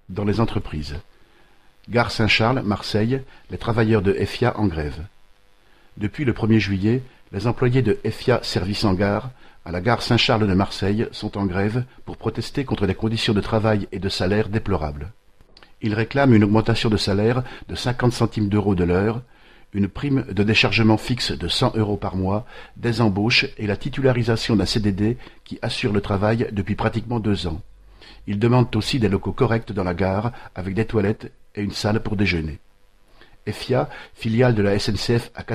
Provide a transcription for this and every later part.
Dans les entreprises. Gare Saint-Charles, Marseille, les travailleurs de EFIA en grève. Depuis le 1er juillet, les employés de EFIA Service en Gare, à la gare Saint-Charles de Marseille, sont en grève pour protester contre des conditions de travail et de salaire déplorables. Ils réclament une augmentation de salaire de 50 centimes d'euros de l'heure, une prime de déchargement fixe de 100 € par mois, des embauches et la titularisation d'un CDD qui assure le travail depuis pratiquement 2 ans. Ils demandent aussi des locaux corrects dans la gare, avec des toilettes et une salle pour déjeuner. EFIA, filiale de la SNCF à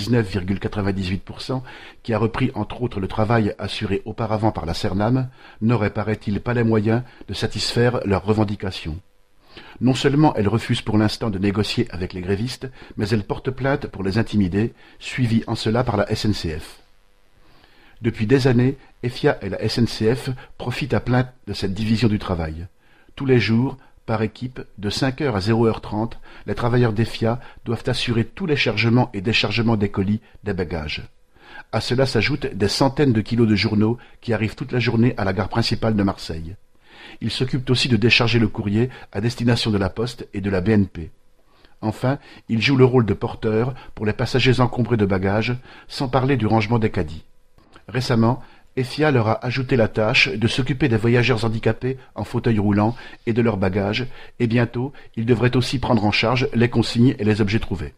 99,98%, qui a repris entre autres le travail assuré auparavant par la CERNAM, n'aurait, paraît-il, pas les moyens de satisfaire leurs revendications. Non seulement elle refuse pour l'instant de négocier avec les grévistes, mais elle porte plainte pour les intimider, suivie en cela par la SNCF. Depuis des années, EFIA et la SNCF profitent à plein de cette division du travail. Tous les jours, par équipe, de 5h à 0h30, les travailleurs d'EFIA doivent assurer tous les chargements et déchargements des colis, des bagages. À cela s'ajoutent des centaines de kilos de journaux qui arrivent toute la journée à la gare principale de Marseille. Ils s'occupent aussi de décharger le courrier à destination de la Poste et de la BNP. Enfin, ils jouent le rôle de porteurs pour les passagers encombrés de bagages, sans parler du rangement des caddies. Récemment, EFIA leur a ajouté la tâche de s'occuper des voyageurs handicapés en fauteuil roulant et de leurs bagages, et bientôt, ils devraient aussi prendre en charge les consignes et les objets trouvés.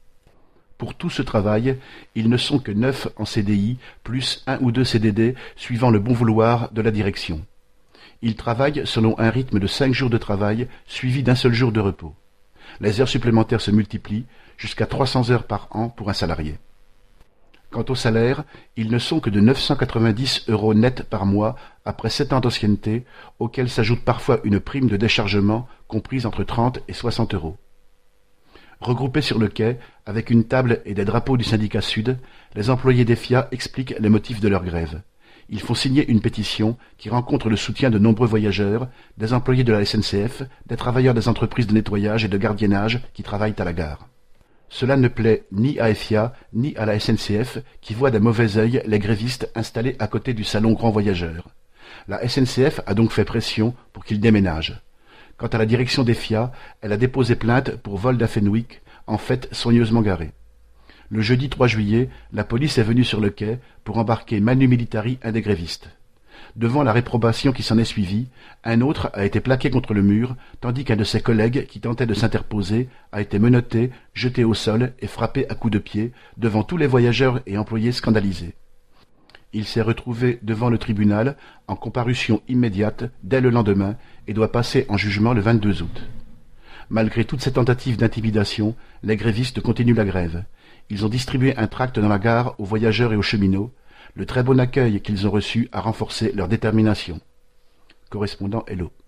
Pour tout ce travail, ils ne sont que 9 en CDI, plus 1 ou 2 CDD, suivant le bon vouloir de la direction. Ils travaillent selon un rythme de 5 jours de travail, suivi d'un seul jour de repos. Les heures supplémentaires se multiplient, jusqu'à 300 heures par an pour un salarié. Quant au salaire, ils ne sont que de 990 € net par mois après 7 ans d'ancienneté, auxquels s'ajoute parfois une prime de déchargement comprise entre 30 et 60 €. Regroupés sur le quai, avec une table et des drapeaux du syndicat Sud, les employés d'EFIA expliquent les motifs de leur grève. Ils font signer une pétition qui rencontre le soutien de nombreux voyageurs, des employés de la SNCF, des travailleurs des entreprises de nettoyage et de gardiennage qui travaillent à la gare. Cela ne plaît ni à EFIA, ni à la SNCF, qui voit d'un mauvais œil les grévistes installés à côté du salon Grand Voyageur. La SNCF a donc fait pression pour qu'ils déménagent. Quant à la direction d'EFIA, elle a déposé plainte pour vol d'un Fenwick, en fait soigneusement garé. Le jeudi 3 juillet, la police est venue sur le quai pour embarquer manu militari un des grévistes. Devant la réprobation qui s'en est suivie, un autre a été plaqué contre le mur, tandis qu'un de ses collègues qui tentait de s'interposer a été menotté, jeté au sol et frappé à coups de pied devant tous les voyageurs et employés scandalisés. Il s'est retrouvé devant le tribunal en comparution immédiate dès le lendemain et doit passer en jugement le 22 août. Malgré toutes ces tentatives d'intimidation, les grévistes continuent la grève. Ils ont distribué un tract dans la gare aux voyageurs et aux cheminots. Le très bon accueil qu'ils ont reçu a renforcé leur détermination. Correspondant Hello.